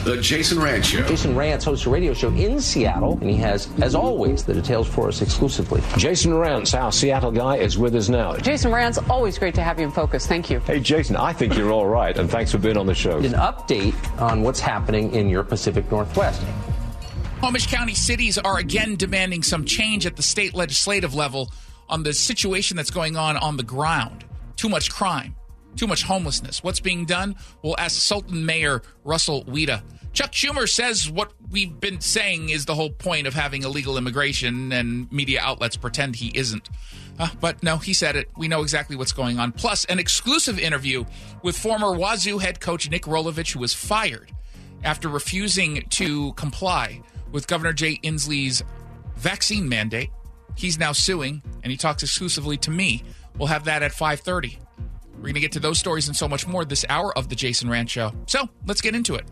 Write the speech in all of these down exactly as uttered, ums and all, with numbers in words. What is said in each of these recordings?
The Jason Rantz Show. Jason Rantz hosts a radio show in Seattle, and he has, as always, the details for us exclusively. Jason Rantz, our Seattle guy, is with us now. Jason Rantz, always great to have you in focus. Thank you. Hey, Jason, I think you're all right, and thanks for being on the show. An update on what's happening in your Pacific Northwest. Snohomish County cities are again demanding some change at the state legislative level on the situation that's going on on the ground. Too much crime, too much homelessness. What's being done? We'll ask Sultan Mayor Russell Weeda. Chuck Schumer says what we've been saying is the whole point of having illegal immigration, and media outlets pretend he isn't. Uh, but no, he said it. We know exactly what's going on. Plus, an exclusive interview with former Wazoo head coach Nick Rolovich, who was fired after refusing to comply with Governor Jay Inslee's vaccine mandate. He's now suing, and he talks exclusively to me. We'll have that at five thirty. We're going to get to those stories and so much more this hour of the Jason Rantz Show. So, let's get into it.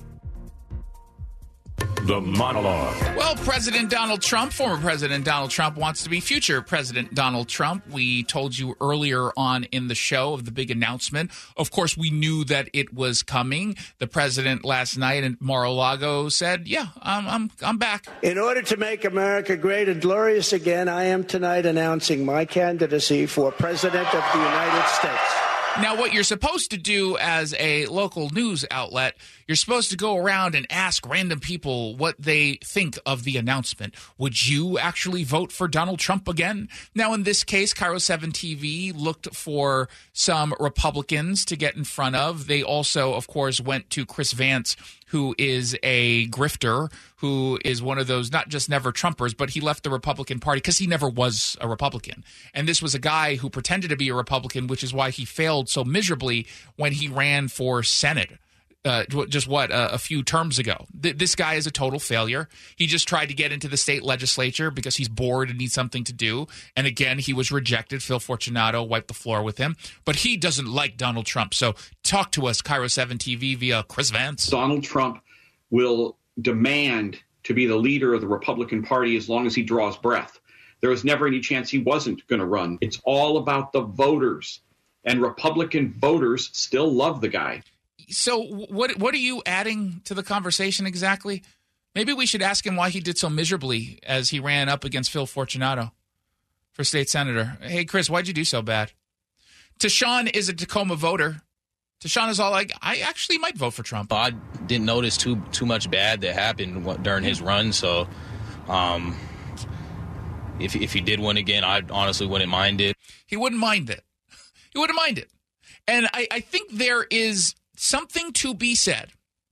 The monologue. Well, President Donald Trump, former President Donald Trump, wants to be future President Donald Trump. We told you earlier on in the show of the big announcement. Of course, we knew that it was coming. The president last night in Mar-a-Lago said, yeah, I'm, I'm, I'm back. In order to make America great and glorious again, I am tonight announcing my candidacy for President of the United States. Now, what you're supposed to do as a local news outlet, you're supposed to go around and ask random people what they think of the announcement. Would you actually vote for Donald Trump again? Now, in this case, Cairo seven T V looked for some Republicans to get in front of. They also, of course, went to Chris Vance, who is a grifter, who is one of those not just never Trumpers, but he left the Republican Party because he never was a Republican. And this was a guy who pretended to be a Republican, which is why he failed so miserably when he ran for Senate. Uh, just what, uh, a few terms ago. Th- this guy is a total failure. He just tried to get into the state legislature because he's bored and needs something to do. And again, he was rejected. Phil Fortunato wiped the floor with him. But he doesn't like Donald Trump. So talk to us, Cairo seven T V via Chris Vance. Donald Trump will demand to be the leader of the Republican Party as long as he draws breath. There was never any chance he wasn't going to run. It's all about the voters. And Republican voters still love the guy. So what what are you adding to the conversation exactly? Maybe we should ask him why he did so miserably as he ran up against Phil Fortunato for state senator. Hey, Chris, why'd you do so bad? Tashawn is a Tacoma voter. Tashawn is all like, I actually might vote for Trump. I didn't notice too too much bad that happened during his run, so um, if, if he did win again, I honestly wouldn't mind it. He wouldn't mind it. He wouldn't mind it. And I, I think there is something to be said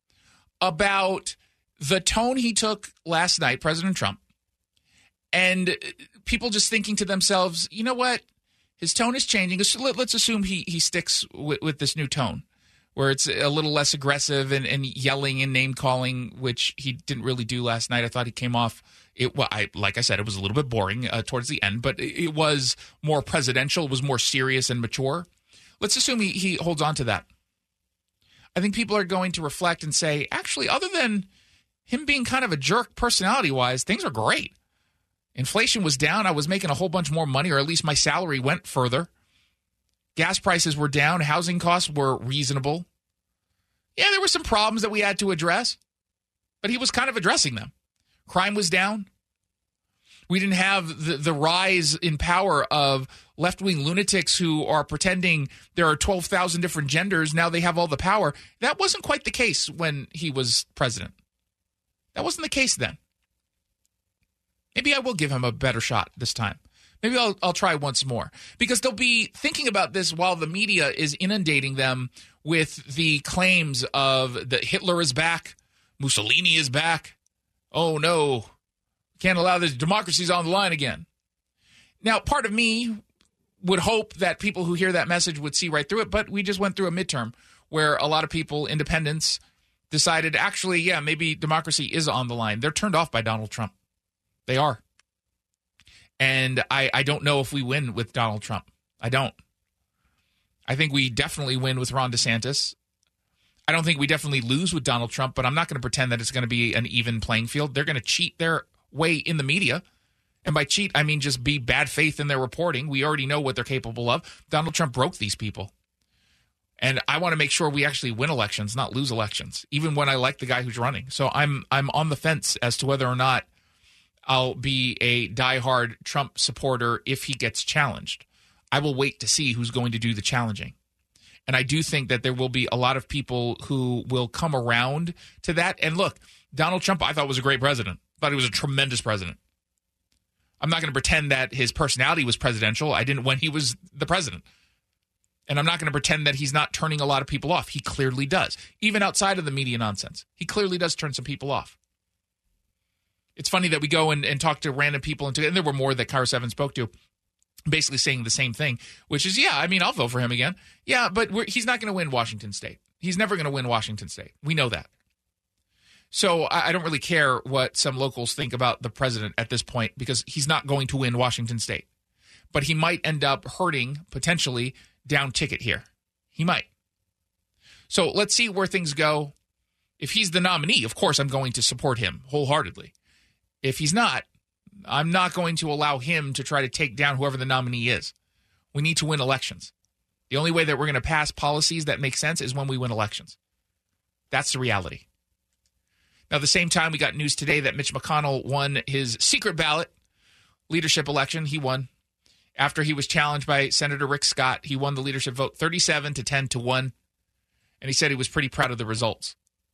about the tone he took last night, President Trump, and people just thinking to themselves, you know what, his tone is changing. Let's assume he, he sticks with, with this new tone where it's a little less aggressive and, and yelling and name-calling, which he didn't really do last night. I thought he came off, it, well, I, like I said, it was a little bit boring uh, towards the end, but it was more presidential. It was more serious and mature. Let's assume he, he holds on to that. I think people are going to reflect and say, actually, other than him being kind of a jerk personality-wise, things are great. Inflation was down. I was making a whole bunch more money, or at least my salary went further. Gas prices were down. Housing costs were reasonable. Yeah, there were some problems that we had to address, but he was kind of addressing them. Crime was down. We didn't have the, the rise in power of left-wing lunatics who are pretending there are twelve thousand different genders. Now they have all the power. That wasn't quite the case when he was president. That wasn't the case then. Maybe I will give him a better shot this time. Maybe I'll, I'll try once more. Because they'll be thinking about this while the media is inundating them with the claims of that Hitler is back, Mussolini is back. Oh, no. Can't allow this. Democracy's on the line again. Now, part of me would hope that people who hear that message would see right through it, but we just went through a midterm where a lot of people, independents, decided, actually, yeah, maybe democracy is on the line. They're turned off by Donald Trump. They are. And I, I don't know if we win with Donald Trump. I don't. I think we definitely win with Ron DeSantis. I don't think we definitely lose with Donald Trump, but I'm not going to pretend that it's going to be an even playing field. They're going to cheat their way in the media. And by cheat, I mean just be bad faith in their reporting. We already know what they're capable of. Donald Trump broke these people. And I want to make sure we actually win elections, not lose elections, even when I like the guy who's running. So I'm I'm on the fence as to whether or not I'll be a diehard Trump supporter if he gets challenged. I will wait to see who's going to do the challenging. And I do think that there will be a lot of people who will come around to that. And look, Donald Trump, I thought was a great president. I thought he was a tremendous president. I'm not going to pretend that his personality was presidential. I didn't when he was the president. And I'm not going to pretend that he's not turning a lot of people off. He clearly does. Even outside of the media nonsense, he clearly does turn some people off. It's funny that we go and, and talk to random people, and, to, and there were more that Kyra Seven spoke to, basically saying the same thing, which is, yeah, I mean, I'll vote for him again. Yeah, but we're, he's not going to win Washington State. He's never going to win Washington State. We know that. So I, I don't really care what some locals think about the president at this point, because he's not going to win Washington State. But he might end up hurting, potentially, down ticket here. He might. So let's see where things go. If he's the nominee, of course, I'm going to support him wholeheartedly. If he's not, I'm not going to allow him to try to take down whoever the nominee is. We need to win elections. The only way that we're going to pass policies that make sense is when we win elections. That's the reality. Now, at the same time, we got news today that Mitch McConnell won his secret ballot leadership election. He won. After he was challenged by Senator Rick Scott, he won the leadership vote thirty-seven to ten to one. And he said he was pretty proud of the results.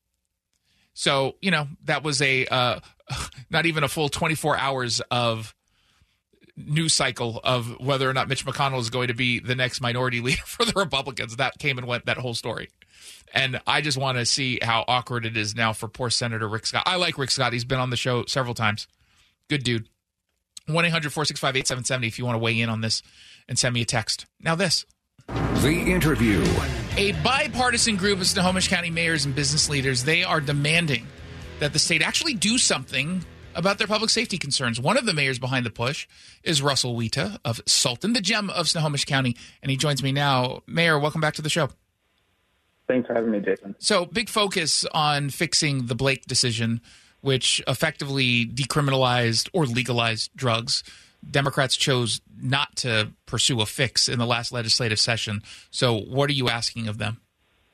So, you know, that was a uh, not even a full twenty-four hours of news cycle of whether or not Mitch McConnell is going to be the next minority leader for the Republicans. That came and went, that whole story. And I just want to see how awkward it is now for poor Senator Rick Scott. I like Rick Scott. He's been on the show several times. Good dude. one eight hundred four six five eight seven seven zero if you want to weigh in on this and send me a text. Now this. The Interview. A bipartisan group of Snohomish County mayors and business leaders, they are demanding that the state actually do something about their public safety concerns. One of the mayors behind the push is Russell Weta of Sultan, the gem of Snohomish County, and he joins me now. Mayor, welcome back to the show. Thanks for having me, Jason. So, big focus on fixing the Blake decision, which effectively decriminalized or legalized drugs. Democrats chose not to pursue a fix in the last legislative session. So what are you asking of them?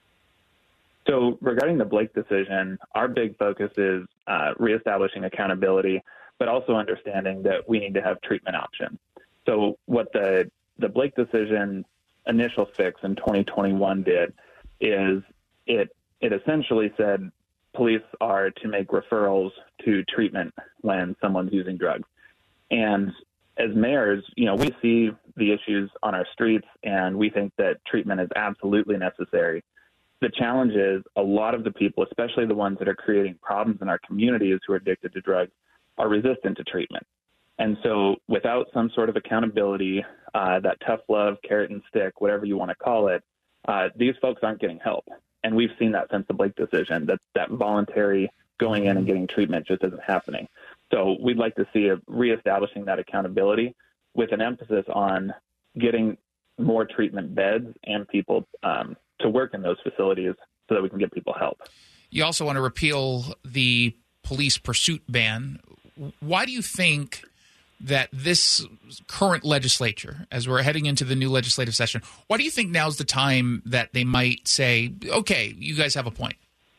So regarding the Blake decision, our big focus is uh, reestablishing accountability, but also understanding that we need to have treatment options. So what the, the Blake decision initial fix in twenty twenty-one did is it it essentially said police are to make referrals to treatment when someone's using drugs. And as mayors, you know, we see the issues on our streets, and we think that treatment is absolutely necessary. The challenge is a lot of the people, especially the ones that are creating problems in our communities who are addicted to drugs, are resistant to treatment. And so without some sort of accountability, uh, that tough love, carrot and stick, whatever you want to call it, uh, these folks aren't getting help. And we've seen that since the Blake decision, that that voluntary going in and getting treatment just isn't happening. So we'd like to see a reestablishing that accountability with an emphasis on getting more treatment beds and people um, to work in those facilities so that we can get people help. You also want to repeal the police pursuit ban. Why do you think that this current legislature, as we're heading into the new legislative session, why do you think now's the time that they might say, okay, you guys have a point?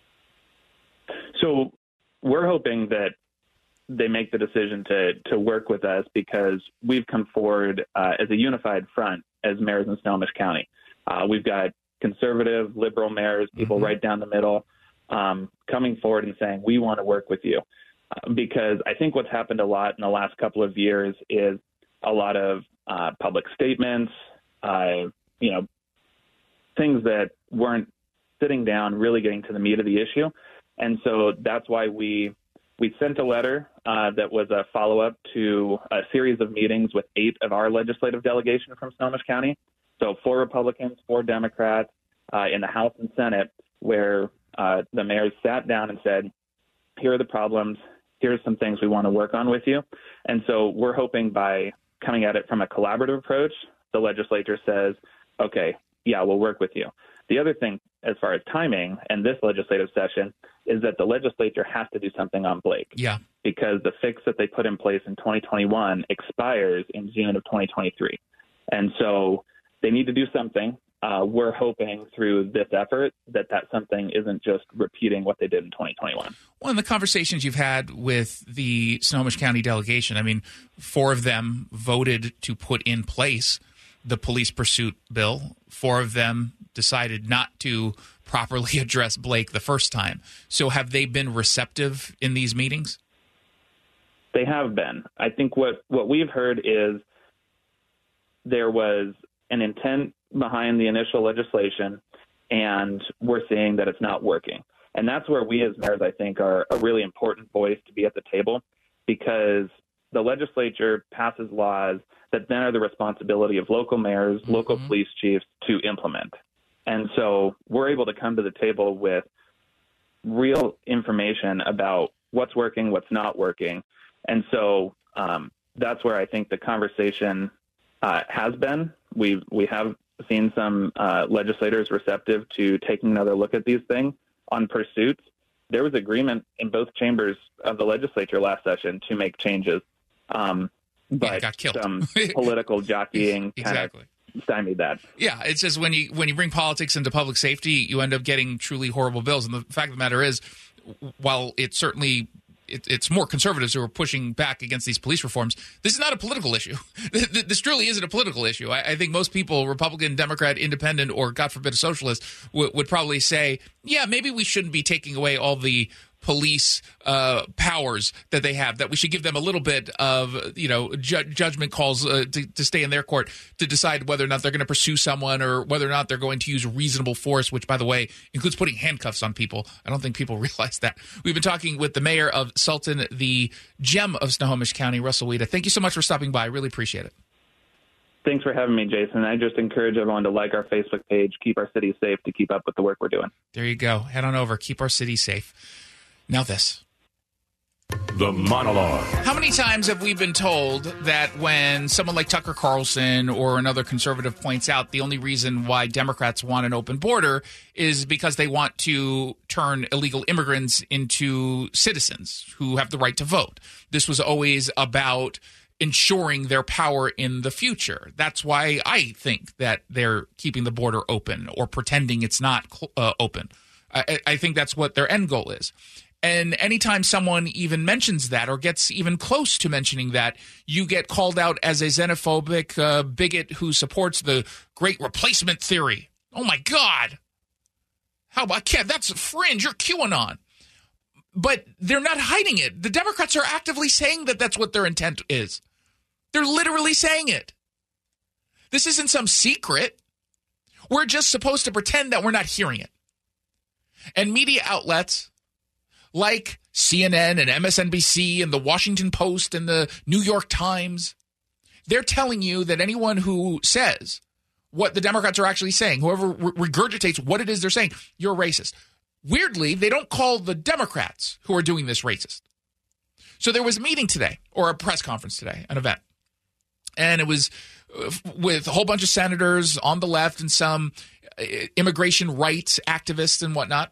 So we're hoping that they make the decision to to work with us because we've come forward uh, as a unified front as mayors in Snohomish County. Uh, we've got conservative, liberal mayors, people mm-hmm. right down the middle, um, coming forward and saying, we want to work with you. Uh, because I think what's happened a lot in the last couple of years is a lot of uh, public statements, uh, you know, things that weren't sitting down, really getting to the meat of the issue. And so that's why we We sent a letter uh, that was a follow-up to a series of meetings with eight of our legislative delegation from Snohomish County. So four Republicans, four Democrats uh, in the House and Senate, where uh, the mayors sat down and said, here are the problems. Here's some things we want to work on with you. And so we're hoping by coming at it from a collaborative approach, the legislature says, okay, yeah, we'll work with you. The other thing, as far as timing and this legislative session, is that the legislature has to do something on Blake. Yeah. Because the fix that they put in place in twenty twenty-one expires in June of twenty twenty-three. And so they need to do something. uh, we're hoping through this effort that that something isn't just repeating what they did in twenty twenty-one. Well, in the conversations you've had with the Snohomish County delegation, I mean, four of them voted to put in place the police pursuit bill. Four of them decided not to properly address Blake the first time. So have they been receptive in these meetings? They have been. I think what, what we've heard is there was an intent behind the initial legislation, and we're seeing that it's not working. And that's where we as mayors, I think, are a really important voice to be at the table, because the legislature passes laws that then are the responsibility of local mayors, mm-hmm. local police chiefs to implement. And so we're able to come to the table with real information about what's working, what's not working. And so um, that's where I think the conversation uh, has been. We we have seen some uh, legislators receptive to taking another look at these things. On pursuits, there was agreement in both chambers of the legislature last session to make changes. Um, but yeah, got killed. Some political jockeying exactly. kind of stymied that. Yeah, it's just when you when you bring politics into public safety, you end up getting truly horrible bills. And the fact of the matter is, while it certainly it, it's more conservatives who are pushing back against these police reforms, this is not a political issue. This truly isn't a political issue. I, I think most people, Republican, Democrat, Independent, or God forbid a socialist, w- would probably say, yeah, maybe we shouldn't be taking away all the police uh, powers that they have, that we should give them a little bit of, you know, ju- judgment calls uh, to, to stay in their court to decide whether or not they're going to pursue someone or whether or not they're going to use reasonable force, which, by the way, includes putting handcuffs on people. I don't think people realize that. We've been talking with the mayor of Sultan, the gem of Snohomish County, Russell Weeda. Thank you so much for stopping by. I really appreciate it. Thanks for having me, Jason. I just encourage everyone to like our Facebook page, keep our city safe, to keep up with the work we're doing. There you go. Head on over. Keep our city safe. Now this. The monologue. How many times have we been told that when someone like Tucker Carlson or another conservative points out the only reason why Democrats want an open border is because they want to turn illegal immigrants into citizens who have the right to vote? This was always about ensuring their power in the future. That's why I think that they're keeping the border open or pretending it's not uh, open. I, I think that's what their end goal is. And anytime someone even mentions that or gets even close to mentioning that, you get called out as a xenophobic uh, bigot who supports the great replacement theory. Oh, my God. How about can't that's fringe. You're QAnon. But they're not hiding it. The Democrats are actively saying that that's what their intent is. They're literally saying it. This isn't some secret. We're just supposed to pretend that we're not hearing it. And media outlets like C N N and M S N B C and the Washington Post and the New York Times, they're telling you that anyone who says what the Democrats are actually saying, whoever re- regurgitates what it is they're saying, you're racist. Weirdly, they don't call the Democrats who are doing this racist. So there was a meeting today, or a press conference today, an event. And it was with a whole bunch of senators on the left and some immigration rights activists and whatnot.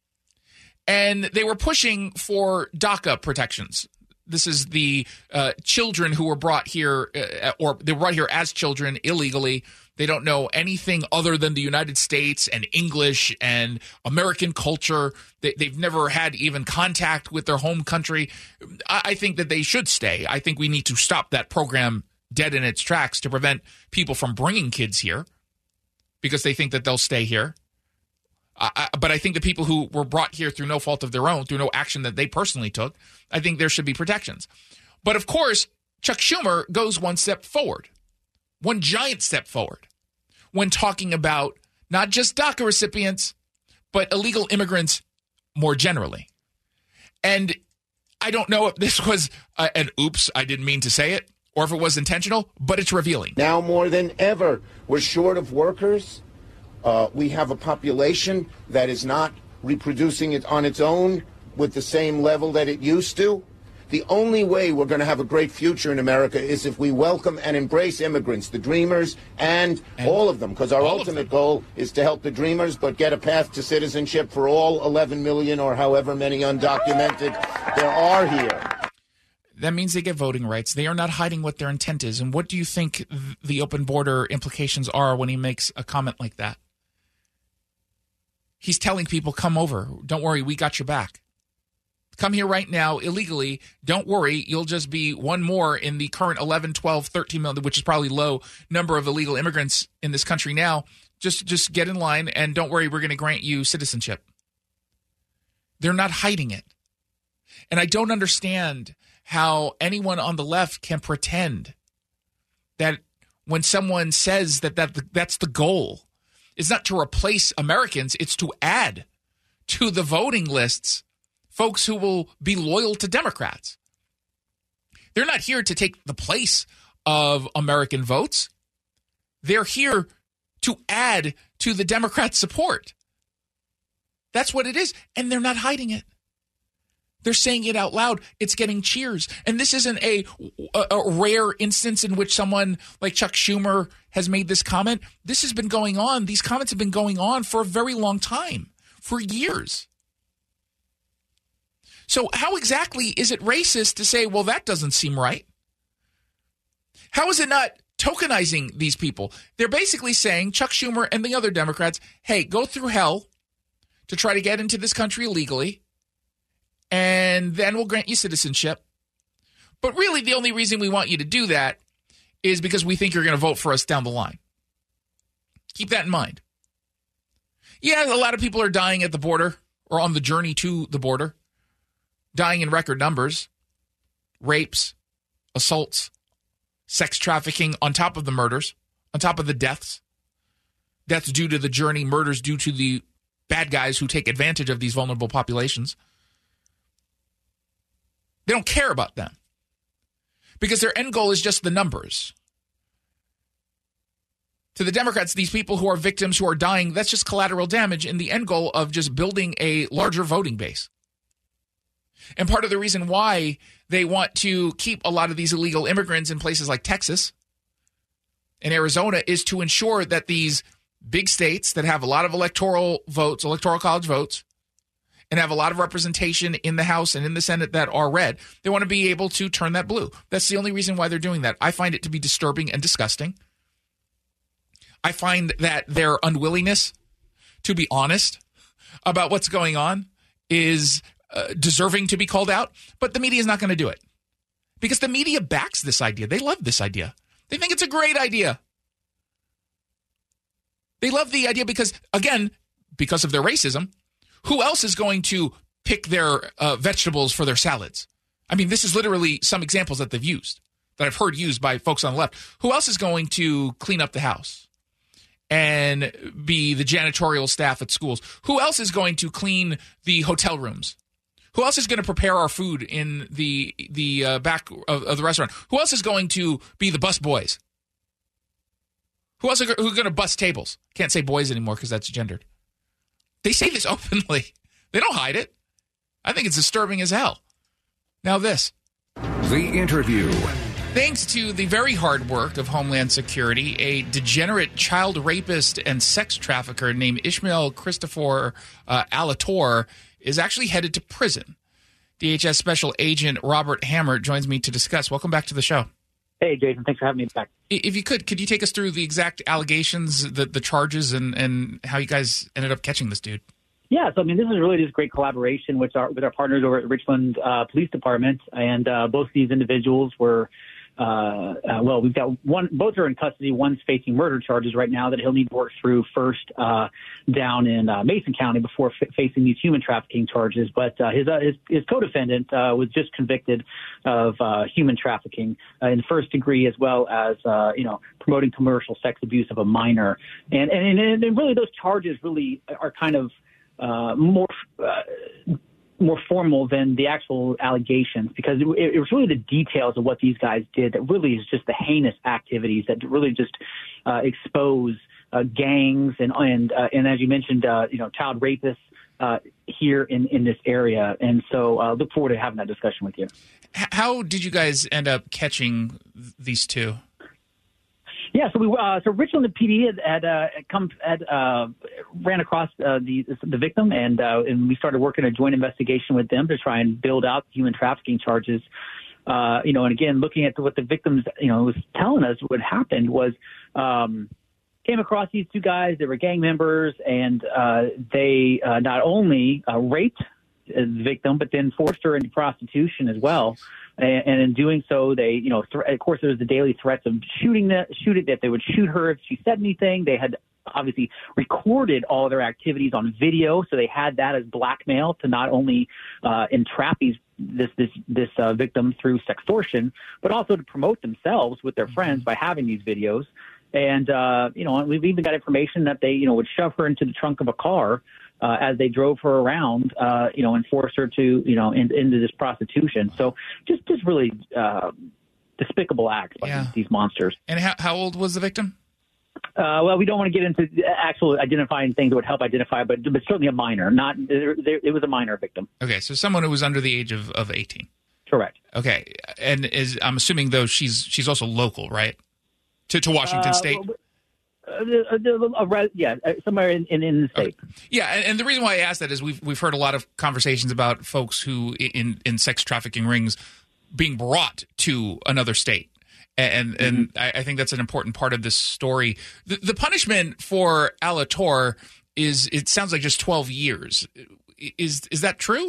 And they were pushing for DACA protections. This is the uh, children who were brought here, uh, or they were brought here as children illegally. They don't know anything other than the United States and English and American culture. They, they've never had even contact with their home country. I, I think that they should stay. I think we need to stop that program dead in its tracks to prevent people from bringing kids here because they think that they'll stay here. Uh, but I think the people who were brought here through no fault of their own, through no action that they personally took, I think there should be protections. But of course, Chuck Schumer goes one step forward, one giant step forward, when talking about not just DACA recipients, but illegal immigrants more generally. And I don't know if this was uh, an oops, I didn't mean to say it, or if it was intentional, but it's revealing. Now more than ever, we're short of workers. Uh, we have a population that is not reproducing it on its own with the same level that it used to. The only way we're going to have a great future in America is if we welcome and embrace immigrants, the dreamers, and, and all of them, because our ultimate goal is to help the dreamers, but get a path to citizenship for all eleven million or however many undocumented there are here. that means they get voting rights. They are not hiding what their intent is. And what do you think the open border implications are when he makes a comment like that? He's telling people, come over. Don't worry, we got your back. Come here right now illegally. Don't worry, you'll just be one more in the current eleven, twelve, thirteen million, which is probably low number of illegal immigrants in this country now. Just, just get in line, and don't worry, we're going to grant you citizenship. They're not hiding it. And I don't understand how anyone on the left can pretend that when someone says that, that that's the goal, it's not to replace Americans, it's to add to the voting lists folks who will be loyal to Democrats. They're not here to take the place of American votes. They're here to add to the Democrat support. That's what it is. And they're not hiding it. They're saying it out loud. It's getting cheers. And this isn't a, a, a rare instance in which someone like Chuck Schumer has made this comment. This has been going on. These comments have been going on for a very long time, for years. So how exactly is it racist to say, well, that doesn't seem right? How is it not tokenizing these people? They're basically saying, Chuck Schumer and the other Democrats, hey, go through hell to try to get into this country illegally, and then we'll grant you citizenship. But really, the only reason we want you to do that is because we think you're going to vote for us down the line. Keep that in mind. Yeah, a lot of people are dying at the border or on the journey to the border. Dying in record numbers, rapes, assaults, sex trafficking on top of the murders, on top of the deaths. Deaths due to the journey, murders due to the bad guys who take advantage of these vulnerable populations. They don't care about them because their end goal is just the numbers. To the Democrats, these people who are victims, who are dying, that's just collateral damage in the end goal of just building a larger voting base. And part of the reason why they want to keep a lot of these illegal immigrants in places like Texas and Arizona is to ensure that these big states that have a lot of electoral votes, electoral college votes, and have a lot of representation in the House and in the Senate that are red, they want to be able to turn that blue. That's the only reason why they're doing that. I find it to be disturbing and disgusting. I find that their unwillingness to be honest about what's going on is Uh, deserving to be called out, but the media is not going to do it because the media backs this idea. They love this idea. They think it's a great idea. They love the idea because, again, because of their racism, who else is going to pick their uh, vegetables for their salads? I mean, this is literally some examples that they've used, that I've heard used by folks on the left. Who else is going to clean up the house and be the janitorial staff at schools? Who else is going to clean the hotel rooms? Who else is going to prepare our food in the the uh, back of, of the restaurant? Who else is going to be the bus boys? Who else are who's going to bus tables? Can't say boys anymore because that's gendered. They say this openly. They don't hide it. I think it's disturbing as hell. Now this. The Interview. Thanks to the very hard work of Homeland Security, a degenerate child rapist and sex trafficker named Ishmael Christopher uh, Alator is actually headed to prison. D H S Special Agent Robert Hammer joins me to discuss. Welcome back to the show. Hey, Jason. Thanks for having me back. If you could, could you take us through the exact allegations, the, the charges, and, and how you guys ended up catching this dude? Yeah, so I mean, this is really just great collaboration with our with our partners over at Richland uh, Police Department, and uh, both these individuals were. Uh, uh, well, we've got one, both are in custody. One's facing murder charges right now that he'll need to work through first, uh, down in, uh, Mason County before f- facing these human trafficking charges. But, uh, his, uh, his, his co-defendant, uh, was just convicted of, uh, human trafficking uh, in the first degree, as well as, uh, you know, promoting commercial sex abuse of a minor. And, and, and, and really those charges really are kind of, uh, more, uh, more formal than the actual allegations, because it, it was really the details of what these guys did that really is just the heinous activities that really just uh, expose uh, gangs and and uh, and as you mentioned, uh, you know, child rapists uh, here in, in this area. And so uh, look forward to having that discussion with you. How did you guys end up catching these two? Yeah, so we uh, so Richland P D had, had uh, come had uh, ran across uh, the the victim, and uh, and we started working a joint investigation with them to try and build out human trafficking charges. uh, you know, and again, looking at what the victims, you know, was telling us what happened was um, came across these two guys. They were gang members, and uh, they uh, not only uh, raped the victim, but then forced her into prostitution as well. And, and in doing so, they, you know, th- of course, there was the daily threats of shooting that, shoot it, that they would shoot her if she said anything. They had obviously recorded all of their activities on video, so they had that as blackmail to not only uh, entrap these this this this uh, victim through sextortion, but also to promote themselves with their friends by having these videos. And uh, you know, we've even got information that they, you know, would shove her into the trunk of a car uh, as they drove her around, uh, you know, and force her to, you know, in, into this prostitution. So just just really uh, despicable acts by yeah. these, these monsters. And how how old was the victim? Uh, well, we don't want to get into actual identifying things that would help identify, but, but certainly a minor. Not there, there, it was a minor victim. Okay, so someone who was under the age of, of eighteen. Correct. Okay, and is I'm assuming though she's she's also local, right? To to Washington Uh, State. Uh, uh, uh, yeah, somewhere in, in, in the state. Okay. Yeah, and, and the reason why I asked that is we've we've heard a lot of conversations about folks who in in sex trafficking rings being brought to another state. And and mm-hmm. I, I think that's an important part of this story. The, the punishment for Alatorre is, it sounds like just twelve years. Is is that true?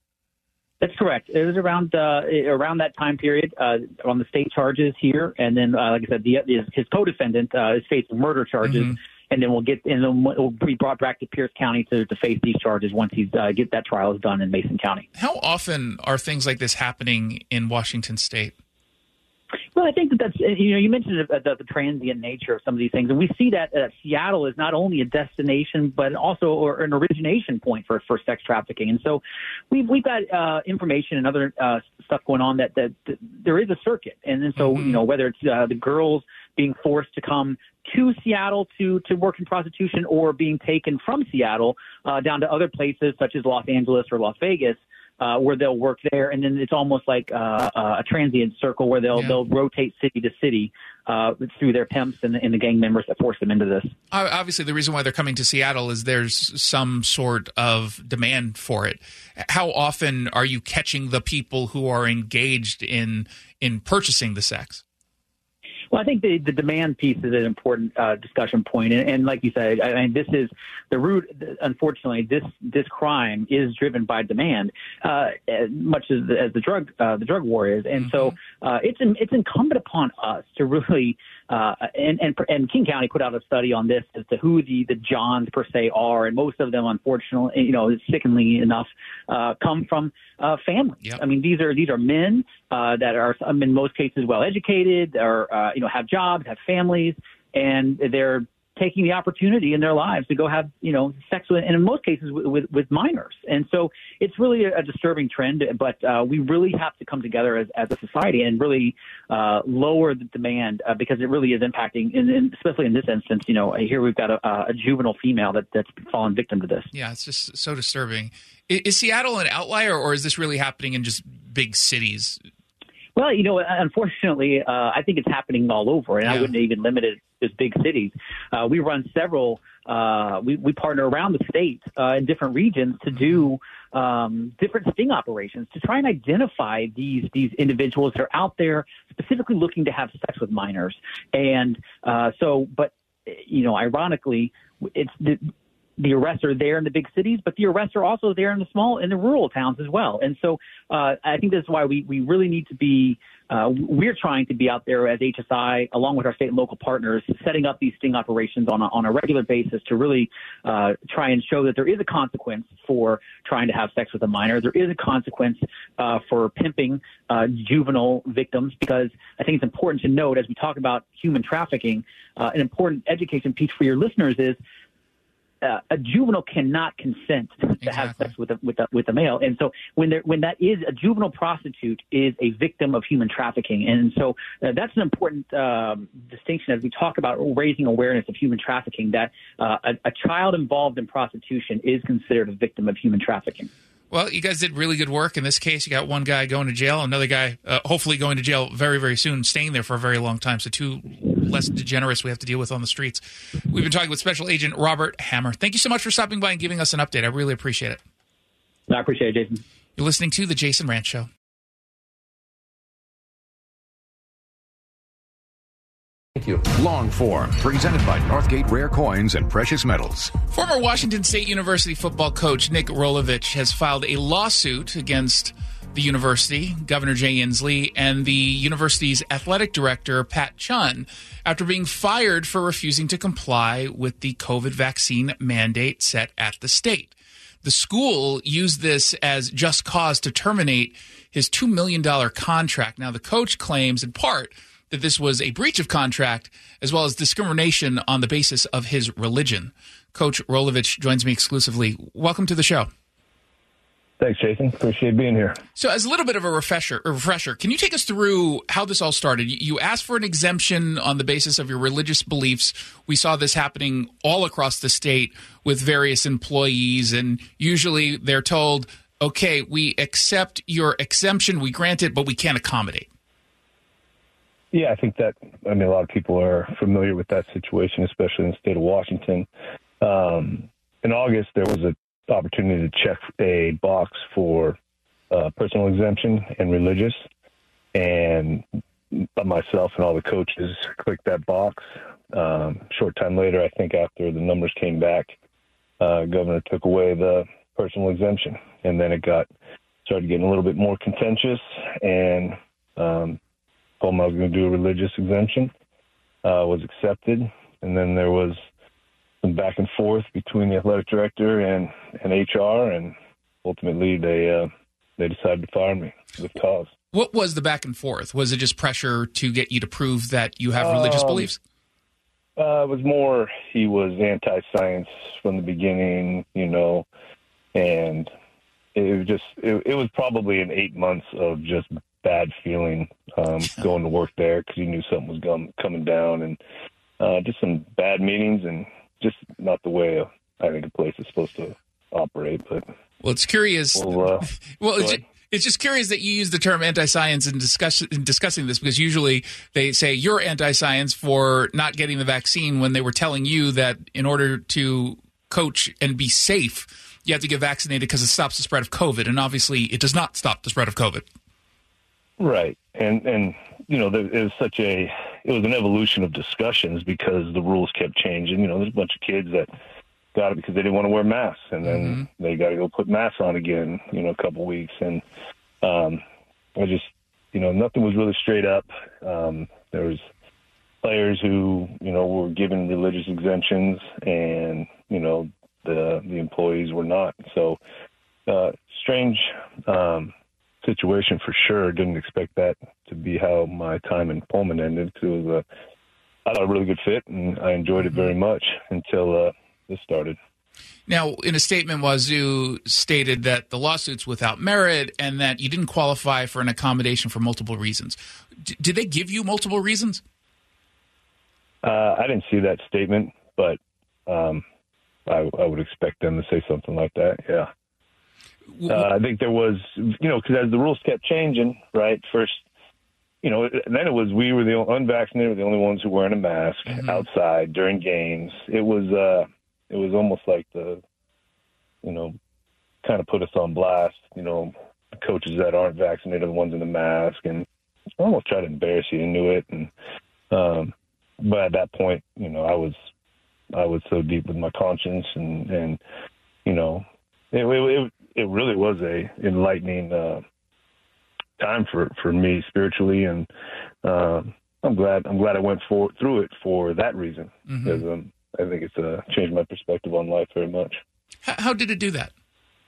That's correct. It was around uh, around that time period uh, on the state charges here, and then, uh, like I said, the, his, his co-defendant uh, is facing murder charges, mm-hmm. and then we'll get and then we'll be brought back to Pierce County to, to face these charges once he's uh, get that trial is done in Mason County. How often are things like this happening in Washington State? Well, I think that that's, you know, you mentioned the, the, the transient nature of some of these things. And we see that uh, Seattle is not only a destination, but also or an origination point for, for sex trafficking. And so we've, we've got uh, information and other uh, stuff going on that, that, that there is a circuit. And then so, mm-hmm. you know, whether it's uh, the girls being forced to come to Seattle to, to work in prostitution or being taken from Seattle uh, down to other places such as Los Angeles or Las Vegas, Uh, where they'll work there, and then it's almost like uh, uh, a transient circle where they'll yeah. they'll rotate city to city uh, through their pimps and, and the gang members that force them into this. Obviously, the reason why they're coming to Seattle is there's some sort of demand for it. How often are you catching the people who are engaged in in purchasing the sex? Well, I think the, the demand piece is an important uh, discussion point, and, and like you said, I mean, this is the root. Unfortunately, this this crime is driven by demand, uh, as much as the, as the drug uh, the drug war is, and mm-hmm. so uh, it's it's incumbent upon us to really uh, and, and and King County put out a study on this as to who the the Johns per se are, and most of them, unfortunately, you know, sickeningly enough, uh, come from uh, families. Yep. I mean, these are these are men uh, that are in most cases well educated, or uh, you know, have jobs, have families, and they're taking the opportunity in their lives to go have, you know, sex with, and in most cases with, with, with minors. And so it's really a, a disturbing trend, but uh, we really have to come together as, as a society and really uh, lower the demand uh, because it really is impacting, and, and especially in this instance, you know, here we've got a, a juvenile female that, that's fallen victim to this. Yeah, it's just so disturbing. Is, is Seattle an outlier, or is this really happening in just big cities? Well, you know, unfortunately, uh, I think it's happening all over, and yeah. I wouldn't even limit it to big cities. Uh, we run several, uh, we, we partner around the state uh, in different regions to do um, different sting operations to try and identify these these individuals that are out there specifically looking to have sex with minors. And uh, so, but, you know, ironically, it's the The arrests are there in the big cities, but the arrests are also there in the small, in the rural towns as well. And so uh, I think that's why we, we really need to be, uh, we're trying to be out there as H S I, along with our state and local partners, setting up these sting operations on a, on a regular basis to really uh, try and show that there is a consequence for trying to have sex with a minor. There is a consequence uh, for pimping uh, juvenile victims, because I think it's important to note, as we talk about human trafficking, uh, an important education piece for your listeners is, Uh, a juvenile cannot consent to exactly. have sex with a, with a, with a male, and so when there when that is a juvenile prostitute is a victim of human trafficking, and so uh, that's an important um, distinction as we talk about raising awareness of human trafficking. That uh, a, a child involved in prostitution is considered a victim of human trafficking. Well, you guys did really good work in this case. You got one guy going to jail, another guy uh, hopefully going to jail very, very soon, staying there for a very long time. So two less degenerates we have to deal with on the streets. We've been talking with Special Agent Robert Hammer. Thank you so much for stopping by and giving us an update. I really appreciate it. I appreciate it, Jason. You're listening to The Jason Rantz Show. Thank you. Long Form, presented by Northgate Rare Coins and Precious Metals. Former Washington State University football coach Nick Rolovich has filed a lawsuit against the university, Governor Jay Inslee, and the university's athletic director, Pat Chun, after being fired for refusing to comply with the COVID vaccine mandate set at the state. The school used this as just cause to terminate his two million dollars contract. Now, the coach claims in part that this was a breach of contract as well as discrimination on the basis of his religion. Coach Rolovich joins me exclusively. Welcome to the show. Thanks, Jason. Appreciate being here. So as a little bit of a refresher, a refresher, can you take us through how this all started? You asked for an exemption on the basis of your religious beliefs. We saw this happening all across the state with various employees, and usually they're told, okay, we accept your exemption, we grant it, but we can't accommodate. Yeah, I think that, I mean, a lot of people are familiar with that situation, especially in the state of Washington. Um, in August, there was a opportunity to check a box for uh, personal exemption and religious, and myself and all the coaches clicked that box. Um, short time later, I think after the numbers came back, uh, governor took away the personal exemption, and then it got started getting a little bit more contentious, and um, told him I was going to do a religious exemption, uh, was accepted, and then there was back and forth between the athletic director and, and H R, and ultimately they uh, they decided to fire me with cause. What was the back and forth? Was it just pressure to get you to prove that you have religious um, beliefs? Uh, it was more he was anti-science from the beginning, you know, and it was just it, it was probably an eight months of just bad feeling um, going to work there because he knew something was com- coming down, and uh, just some bad meetings and just not the way uh, I think a place is supposed to operate. But well, it's curious. We'll, uh, well, it's just, it's just curious that you use the term anti-science in, discuss, in discussing this, because usually they say you're anti-science for not getting the vaccine when they were telling you that in order to coach and be safe, you have to get vaccinated because it stops the spread of COVID. And obviously it does not stop the spread of COVID. Right. And, and you know, there, it was such a, it was an evolution of discussions because the rules kept changing. You know, there's a bunch of kids that got it because they didn't want to wear masks, and then mm-hmm. they got to go put masks on again, you know, a couple of weeks. And um, I just, you know, nothing was really straight up. Um, there was players who, you know, were given religious exemptions, and, you know, the, the employees were not. So uh, strange, um, situation for sure. Didn't expect that to be how my time in Pullman ended. It was a, I thought a really good fit, and I enjoyed it very much until uh, this started. Now, in a statement, Wazoo stated that the lawsuit's without merit and that you didn't qualify for an accommodation for multiple reasons. D- did they give you multiple reasons? Uh, I didn't see that statement, but um, I, I would expect them to say something like that. Yeah. Uh, I think there was, you know, because as the rules kept changing, right? First, you know, then it was we were the unvaccinated were the only ones who were wearing a mask mm-hmm. outside during games. It was, uh, it was almost like the, you know, kind of put us on blast. You know, the coaches that aren't vaccinated are the ones in the mask, and almost tried to embarrass you into it. And um, but at that point, you know, I was, I was so deep with my conscience, and and you know, it it, it really was a enlightening uh, time for, for me spiritually, and uh, I'm glad I'm glad I went for, through it for that reason, mm-hmm. because um, I think it's uh, changed my perspective on life very much. How, how did it do that?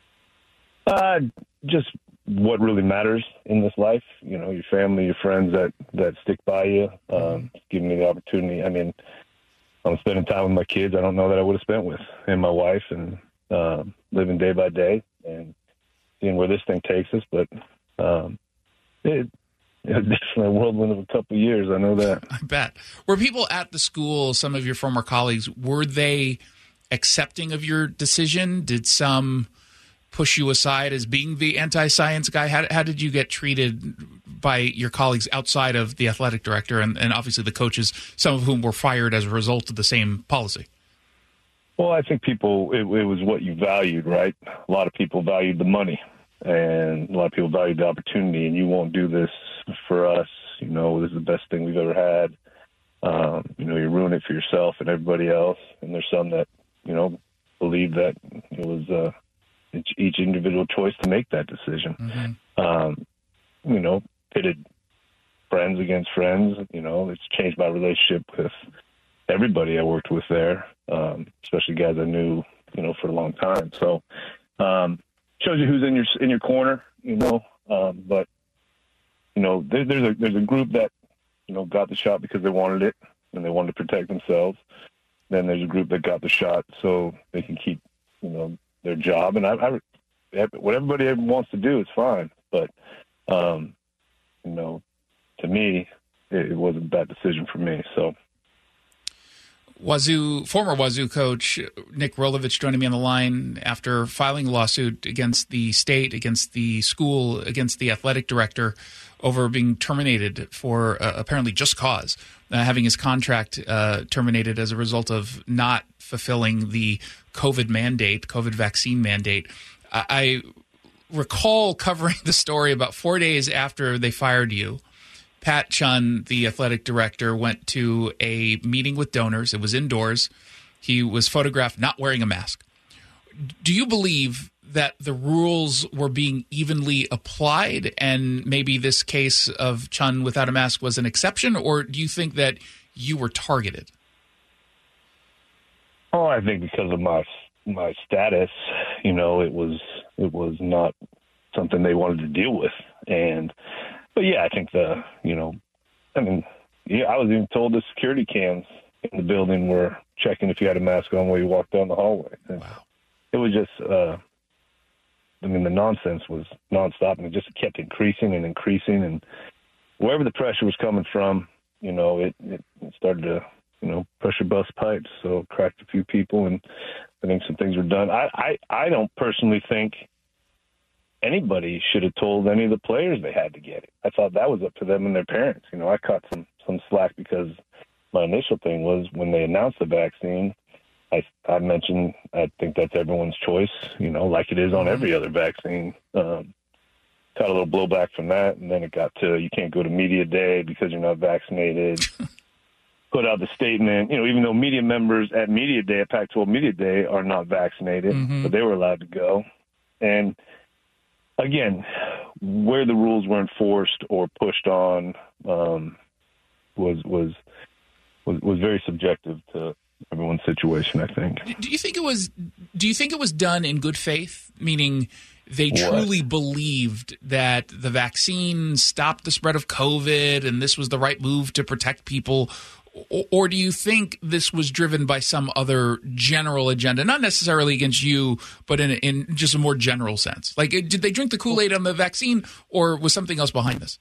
Uh, just what really matters in this life, you know, your family, your friends that, that stick by you, um, mm-hmm. giving me the opportunity. I mean, I'm spending time with my kids I don't know that I would have spent with, and my wife, and uh, living day by day and seeing where this thing takes us. But um, it, it's definitely a whirlwind of a couple of years. I know that. I bet. Were people at the school, some of your former colleagues, were they accepting of your decision? Did some push you aside as being the anti-science guy? How, how did you get treated by your colleagues outside of the athletic director and, and obviously the coaches, some of whom were fired as a result of the same policy? Well, I think people, it, it was what you valued, right? A lot of people valued the money, and a lot of people valued the opportunity, and you won't do this for us. You know, this is the best thing we've ever had. um, you know, you ruin it for yourself and everybody else. And there's some that, you know, believe that it was uh, each, each individual choice to make that decision. Mm-hmm. Um, you know, pitted friends against friends. You know, it's changed my relationship with everybody I worked with there, um, especially guys I knew, you know, for a long time. So um, shows you who's in your in your corner, you know. Um, but you know, there, there's a there's a group that, you know, got the shot because they wanted it and they wanted to protect themselves. Then there's a group that got the shot so they can keep, you know, their job. And I, I what everybody wants to do is fine, but um, you know, to me, it, it wasn't that decision for me. So. Wazoo, former Wazoo coach Nick Rolovich joining me on the line after filing a lawsuit against the state, against the school, against the athletic director over being terminated for uh, apparently just cause, uh, having his contract uh, terminated as a result of not fulfilling the COVID mandate, COVID vaccine mandate. I, I recall covering the story about four days after they fired you. Pat Chun, the athletic director, went to a meeting with donors. It was indoors. He was photographed not wearing a mask. Do you believe that the rules were being evenly applied and maybe this case of Chun without a mask was an exception, or do you think that you were targeted? Oh, I think because of my my status, you know, it was it was not something they wanted to deal with. And But yeah, I think the, you know, I mean, yeah, I was even told the security cams in the building were checking if you had a mask on when you walked down the hallway. And wow. It was just, uh, I mean, the nonsense was nonstop, and it just kept increasing and increasing. And wherever the pressure was coming from, you know, it, it started to, you know, pressure bust pipes. So it cracked a few people, and I think some things were done. I, I, I don't personally think anybody should have told any of the players they had to get it. I thought that was up to them and their parents. You know, I caught some, some slack because my initial thing was when they announced the vaccine, I, I mentioned I think that's everyone's choice, you know, like it is on every other vaccine. Um, got a little blowback from that, and then it got to you can't go to media day because you're not vaccinated. Put out the statement, you know, even though media members at media day, at Pac twelve media day, are not vaccinated, mm-hmm. but they were allowed to go. And again, where the rules were enforced or pushed on um, was was was was very subjective to everyone's situation, I think. Do you think it was? Do you think it was done in good faith? Meaning, they what? truly believed that the vaccine stopped the spread of COVID, and this was the right move to protect people. Or, or do you think this was driven by some other general agenda, not necessarily against you, but in in just a more general sense? Like, did they drink the Kool-Aid on the vaccine, or was something else behind this?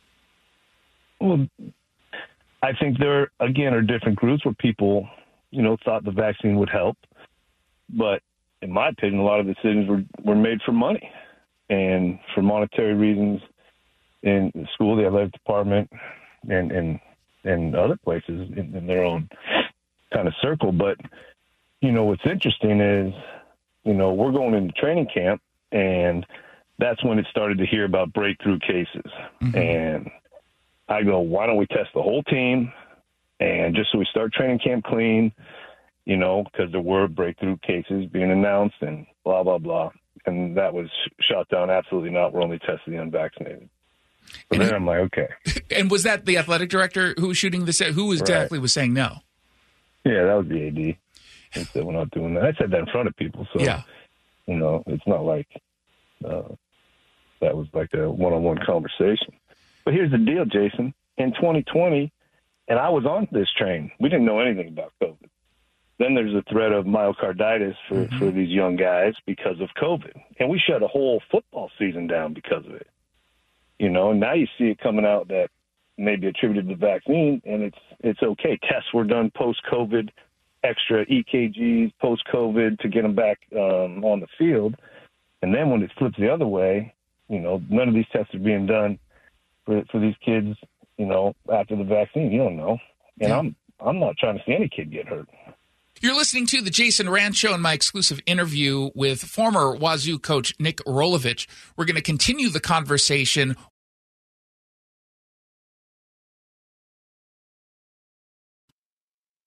Well, I think there, again, are different groups where people, you know, thought the vaccine would help. But in my opinion, a lot of decisions were, were made for money and for monetary reasons in the school, the athletic department, and, and, and other places in, in their own kind of circle. But, you know, what's interesting is, you know, we're going into training camp, and that's when it started to hear about breakthrough cases. Mm-hmm. And I go, why don't we test the whole team? And just so we start training camp clean, you know, because there were breakthrough cases being announced and blah, blah, blah. And that was shot down. Absolutely not. We're only testing the unvaccinated. So then I'm like, okay. And was that the athletic director who was shooting this? Who exactly right. was saying no? Yeah, that was the A D. He said, we're not doing that. I said that in front of people. So, yeah. you know, it's not like uh, that was like a one-on-one conversation. But here's the deal, Jason. In twenty twenty, and I was on this train, we didn't know anything about COVID. Then there's a threat of myocarditis for, mm-hmm. for these young guys because of COVID. And we shut a whole football season down because of it. You know, and now you see it coming out that may be attributed to the vaccine, and it's it's okay. Tests were done post-COVID, extra E K Gs post-COVID to get them back um, on the field. And then when it flips the other way, you know, none of these tests are being done for for these kids, you know, after the vaccine. You don't know. And yeah. I'm I'm not trying to see any kid get hurt. You're listening to The Jason Rand Show and my exclusive interview with former Wazoo coach Nick Rolovich. We're going to continue the conversation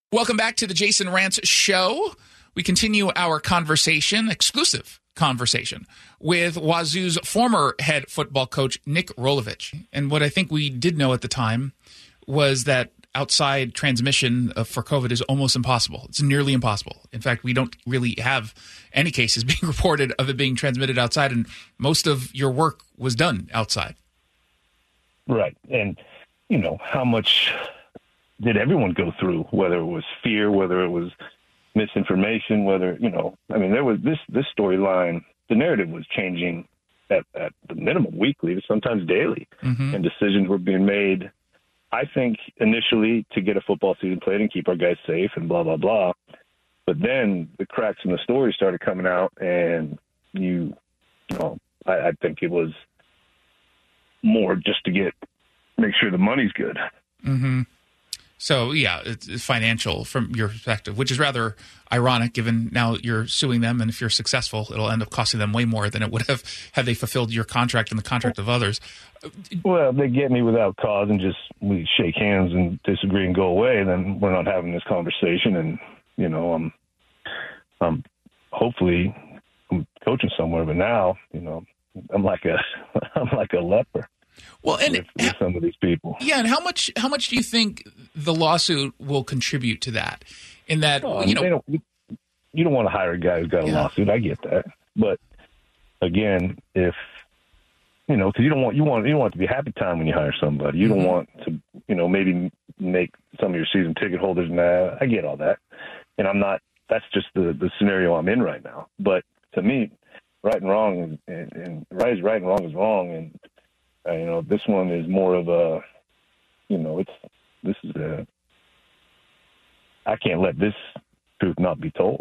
Welcome back to the Jason Rantz Show. We continue our conversation, exclusive conversation, with Wazoo's former head football coach, Nick Rolovich. And what I think we did know at the time was that outside transmission for COVID is almost impossible. It's nearly impossible. In fact, we don't really have any cases being reported of it being transmitted outside, and most of your work was done outside. Right. And, you know, how much did everyone go through, whether it was fear, whether it was misinformation, whether, you know, I mean, there was this, this storyline, the narrative was changing at, at the minimum weekly, sometimes daily, mm-hmm. and decisions were being made, I think, initially to get a football season played and keep our guys safe and blah, blah, blah. But then the cracks in the story started coming out, and you, you know, I, I think it was more just to get, make sure the money's good. Mm-hmm. So, yeah, it's financial from your perspective, which is rather ironic given now you're suing them, and if you're successful, it'll end up costing them way more than it would have had they fulfilled your contract and the contract of others. Well, they get me without cause and just we shake hands and disagree and go away, then we're not having this conversation. And, you know, I'm, I'm hopefully I'm coaching somewhere, but now, you know, I'm like a, I'm like a leper. Well, and with, with some of these people. Yeah, and how much how much do you think the lawsuit will contribute to that? In that, oh, you know, don't, you, you don't want to hire a guy who's got a yeah. lawsuit. I get that, but again, if you know, because you don't want you want you don't want it to be happy time when you hire somebody. You mm-hmm. don't want to, you know, maybe make some of your season ticket holders mad. I get all that, and I'm not. That's just the the scenario I'm in right now. But to me, right and wrong, and, and right is right and wrong is wrong, and Uh, you know, this one is more of a, you know, it's, this is a, I can't let this truth not be told.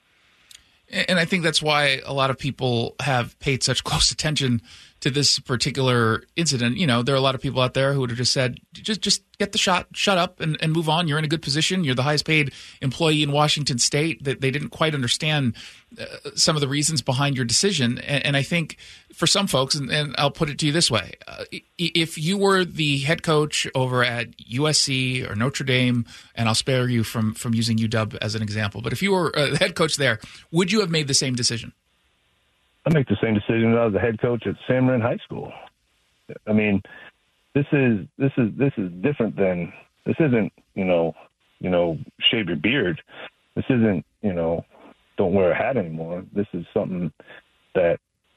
And I think that's why a lot of people have paid such close attention to this particular incident. You know, there are a lot of people out there who would have just said, just just get the shot, shut up, and, and move on. You're in a good position. You're the highest paid employee in Washington State. That they didn't quite understand uh, some of the reasons behind your decision. And, and I think for some folks, and, and I'll put it to you this way, uh, if you were the head coach over at U S C or Notre Dame, and I'll spare you from, from using U W as an example, but if you were uh, the head coach there, would you have made the same decision? I make the same decision when I was the head coach at San Marin High School. I mean, this is this is this is different than this isn't you know you know shave your beard. This isn't you know don't wear a hat anymore. This is something that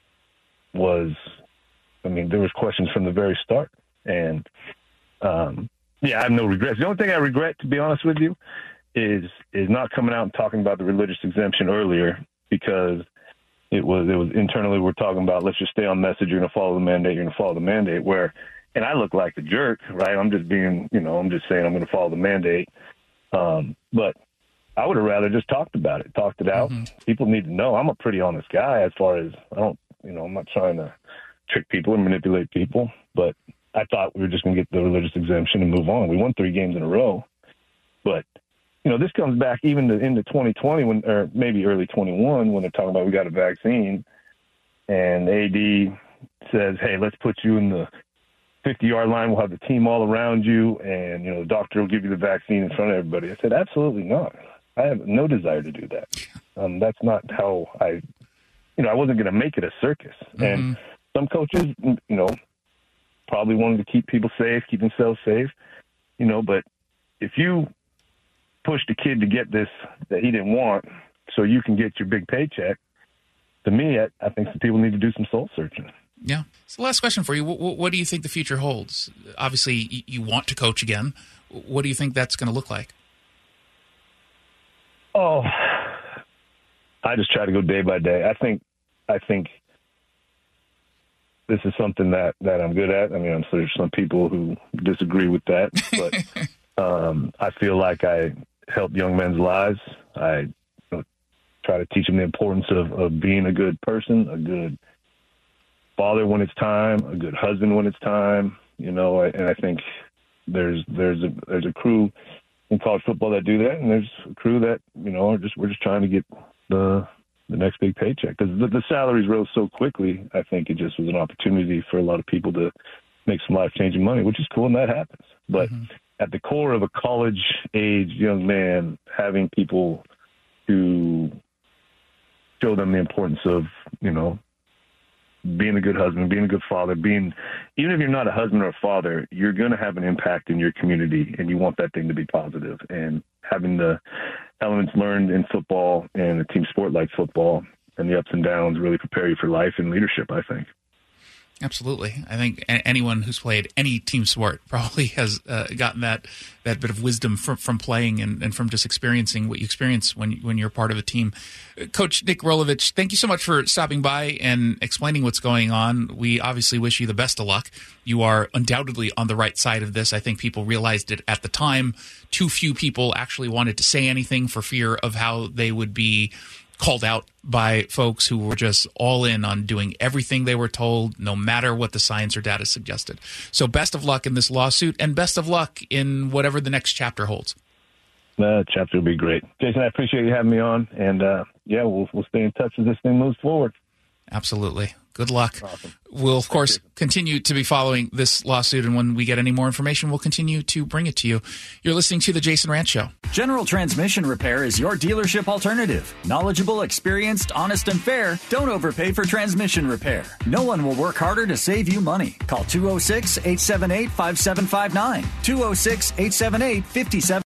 was. I mean, there was questions from the very start, and um, yeah, I have no regrets. The only thing I regret, to be honest with you, is is not coming out and talking about the religious exemption earlier, because It was it was internally we're talking about, let's just stay on message. You're going to follow the mandate. You're going to follow the mandate. Where, and I look like the jerk, right? I'm just being, you know, I'm just saying I'm going to follow the mandate. Um, but I would have rather just talked about it, talked it out. Mm-hmm. People need to know I'm a pretty honest guy as far as I don't, you know, I'm not trying to trick people and manipulate people. But I thought we were just going to get the religious exemption and move on. We won three games in a row. But you know, this comes back even to, into twenty twenty, when, or maybe early twenty-one, when they're talking about we got a vaccine, and A D says, "Hey, let's put you in the fifty-yard line. We'll have the team all around you, and you know, the doctor will give you the vaccine in front of everybody." I said, "Absolutely not. I have no desire to do that. Um, that's not how I, you know, I wasn't going to make it a circus." Mm-hmm. And some coaches, you know, probably wanted to keep people safe, keep themselves safe, you know, but if you pushed a kid to get this that he didn't want so you can get your big paycheck, to me, I, I think some people need to do some soul searching. Yeah. So last question for you. What, what do you think the future holds? Obviously, you want to coach again. What do you think that's going to look like? Oh, I just try to go day by day. I think, I think this is something that, that I'm good at. I mean, I'm sure there's some people who disagree with that, but um, I feel like I help young men's lives. I you know, try to teach them the importance of, of being a good person, a good father when it's time, a good husband when it's time, you know, and I think there's, there's a, there's a crew in college football that do that. And there's a crew that, you know, are just, we're just trying to get the, the next big paycheck, because the, the salaries rose so quickly. I think it just was an opportunity for a lot of people to make some life changing money, which is cool. And that happens. But mm-hmm. at the core of a college-age young man, having people to show them the importance of, you know, being a good husband, being a good father, being, even if you're not a husband or a father, you're going to have an impact in your community, and you want that thing to be positive. And having the elements learned in football and a team sport like football and the ups and downs really prepare you for life and leadership, I think. Absolutely. I think anyone who's played any team sport probably has uh, gotten that that bit of wisdom from, from playing and, and from just experiencing what you experience when when you're part of a team. Coach Nick Rolovich, thank you so much for stopping by and explaining what's going on. We obviously wish you the best of luck. You are undoubtedly on the right side of this. I think people realized it at the time. Too few people actually wanted to say anything for fear of how they would be called out by folks who were just all in on doing everything they were told, no matter what the science or data suggested. So best of luck in this lawsuit, and best of luck in whatever the next chapter holds. That chapter will be great. Jason, I appreciate you having me on, and uh, yeah, we'll we'll stay in touch as this thing moves forward. Absolutely. Good luck. Awesome. We'll, of course, continue to be following this lawsuit, and when we get any more information, we'll continue to bring it to you. You're listening to The Jason Rantz Show. General Transmission Repair is your dealership alternative. Knowledgeable, experienced, honest, and fair. Don't overpay for transmission repair. No one will work harder to save you money. Call two oh six, eight seven eight, five seven five nine. two oh six, eight seven eight, five seven five nine.